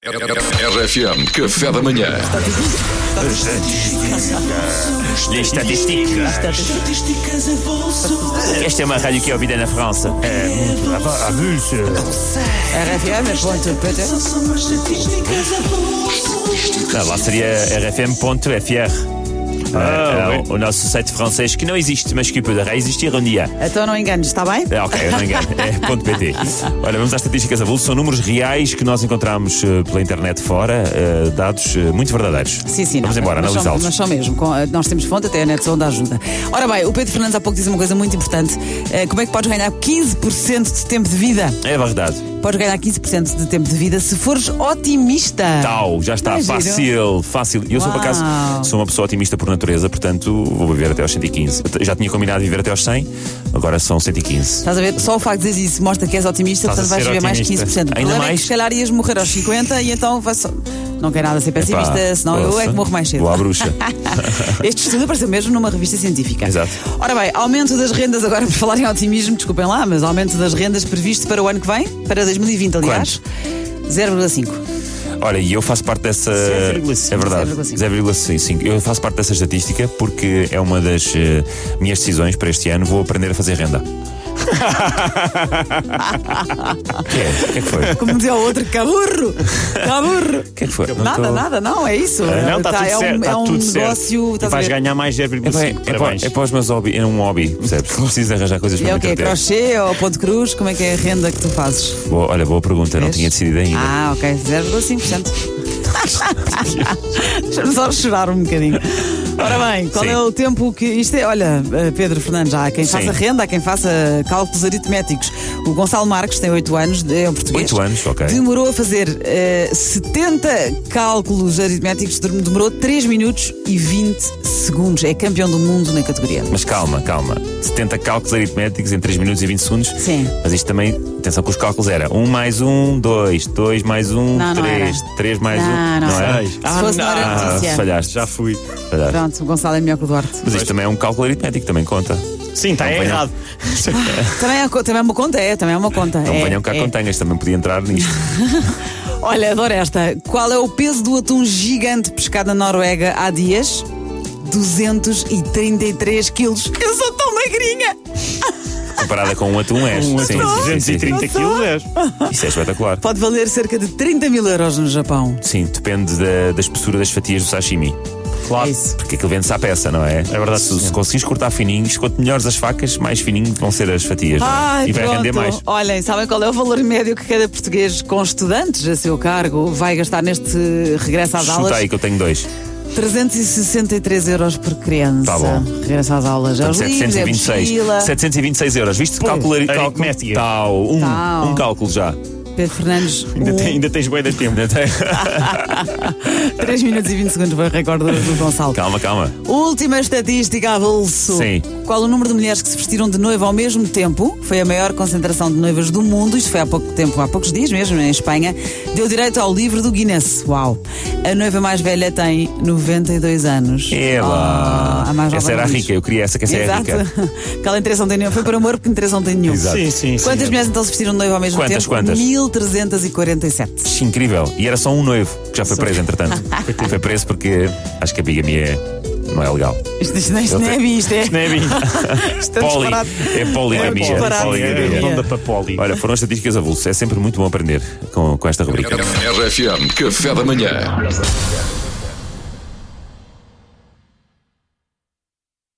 RFM Café da Manhã. Estatísticas. Esta é uma rádio que é ouvida na França. A Vulse. RFM.pt. Lá seria rfm.fr. O nosso site francês que não existe, mas que poderá existir um dia. Então não enganes, está bem? Ok, não engano. É .pt. Olha, vamos às estatísticas avulso. São números reais que nós encontramos pela internet fora, dados muito verdadeiros. Sim. Vamos embora, analisá-los. Mas são mesmo. Nós temos fonte, até a NetZone ajuda. Ora bem, o Pedro Fernandes há pouco disse uma coisa muito importante. Como é que podes ganhar 15% de tempo de vida? É verdade. Podes ganhar 15% de tempo de vida se fores otimista. Tal, já está. Fácil. Eu sou, por acaso, sou uma pessoa otimista por natureza, portanto, vou viver até aos 115. Eu já tinha combinado viver até aos 100, agora são 115. Estás a ver? Só o facto de dizer isso mostra que és otimista, portanto vais viver mais 15%. O problema é que se calhar ias morrer aos 50 e então vai só... Não quero nada ser pessimista, senão eu é que morro mais cedo. Boa bruxa. Este estudo apareceu mesmo numa revista científica. Exato. Ora bem, aumento das rendas, agora por falar em otimismo, desculpem lá, mas aumento das rendas previsto para o ano que vem, para 2020, aliás, 0,5. Olha, e eu faço parte dessa... 0,5. É verdade, 0,5. Eu faço parte dessa estatística porque é uma das minhas decisões para este ano. Vou aprender a fazer renda. O que é que foi? Como dizia o outro, caburro! O que é que foi? Nada, não, é isso. Não, está tudo certo. É um negócio. Vais ganhar mais 0,5. É para os meus hobbies, é um hobby, percebes? Preciso arranjar coisas para E é me o quê? entreter. Crochê ou ponto cruz? Como é que é a renda que tu fazes? Boa pergunta, não tinha decidido ainda. Ok, 0,5%. Deixa-me só chorar um bocadinho. Ora bem, qual é o tempo que isto é? Olha, Pedro Fernandes, há quem faça renda, há quem faça cálculos aritméticos. O Gonçalo Marques tem 8 anos, é um português. 8 anos, ok. Demorou a fazer 70 cálculos aritméticos, demorou 3 minutos e 20 segundos. É campeão do mundo na categoria. Mas calma. 70 cálculos aritméticos em 3 minutos e 20 segundos. Sim. Mas isto também, atenção que os cálculos era 1 mais 1, 2, 2 mais 1, Não 3, 3 mais 1. Não era? Se fosse não era notícia. Falhaste. Já fui. Pronto, o Gonçalo é melhor que o Duarte. Mas isto também é um cálculo aritmético, também conta. Sim, está errado. Também é uma conta, Não venham cá com tangas, também podia entrar nisto. Olha, adoro esta. Qual é o peso do atum gigante pescado na Noruega há dias? 233 quilos. Eu sou tão magrinha! Comparada com um atum és. Sim, 230 quilos és. Isso é espetacular. Pode valer cerca de 30 mil euros no Japão. Sim, depende da espessura das fatias do sashimi. Claro. É isso. Porque aquilo vende-se à peça, não é? É verdade. Se conseguires cortar fininhos, quanto melhores as facas, mais fininho vão ser as fatias. Ai, e vai render mais. Olhem, sabem qual é o valor médio que cada português com estudantes a seu cargo vai gastar neste regresso às aulas? Chuta aí que eu tenho 2. 363 euros por criança. Tá bom. Regresso às aulas. Portanto, Aos livros, a mochila. 726 euros. Viste? Cálculo. aritmética. Tal. Um cálculo já. Pedro Fernandes. Ainda tens bué de tempo. 3 minutos e 20 segundos foi o recorde do Gonçalo. Calma. Última estatística avulso. Sim. Qual o número de mulheres que se vestiram de noiva ao mesmo tempo? Foi a maior concentração de noivas do mundo. Isto foi há pouco tempo, há poucos dias mesmo, em Espanha. Deu direito ao livro do Guinness. Uau! A noiva mais velha tem 92 anos. A mais essa era a rica, eu queria essa, que essa é a rica. Aquela interesse não tem nenhum. Foi por amor, porque interesse não tem nenhum. Exato. Sim. Quantas mulheres então se vestiram de noiva ao mesmo tempo? Quantas? 1347. Incrível. E era só um noivo, que já foi preso, entretanto. Foi preso porque acho que a bigamia não é legal. Isto não é bi, isto é. Não é bem. É poligamia. Não dá para poli. Olha, foram as estatísticas avulso. É sempre muito bom aprender com esta rubrica. RFM Café da Manhã.